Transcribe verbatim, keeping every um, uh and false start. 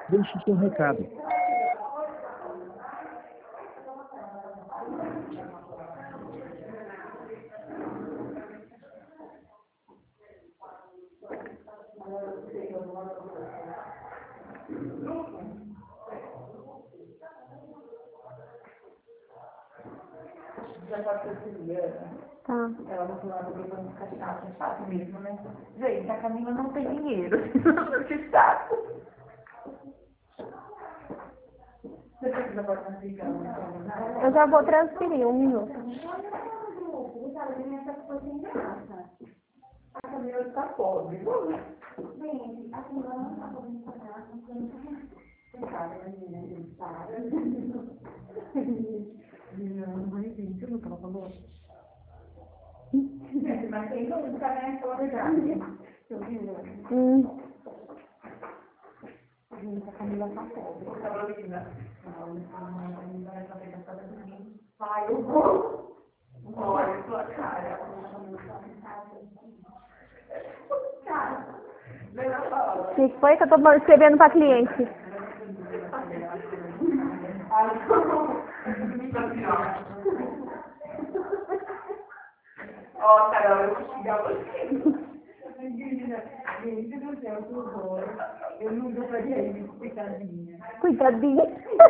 Deixe seu recado. Já pode ser Juliana. Tá. Ela não falava que vamos ficar chato, é chato mesmo, né? Gente, a Camila não tem dinheiro. Que chato. Você precisa pode transferir? Eu já vou transferir um minuto. A Camila está pobre. Gente, a Camila não está podendo pagar, não tem Coitada, a menina, ele está. Menina, não vai vir, você viu o que ela falou? Mas tem música, né? Fala a verdade. Eu vi, Hum. gente, a Camila tá pobre. Carolina. Não, vai fazer essa de mim. Vai, eu vou. Olha sua cara. Cara. O que foi que eu tô escrevendo pra cliente? Ó, Carol, eu vou xingar você. Menina, gente do céu, que horror. Eu nunca faria isso, coitadinha. Coitadinha.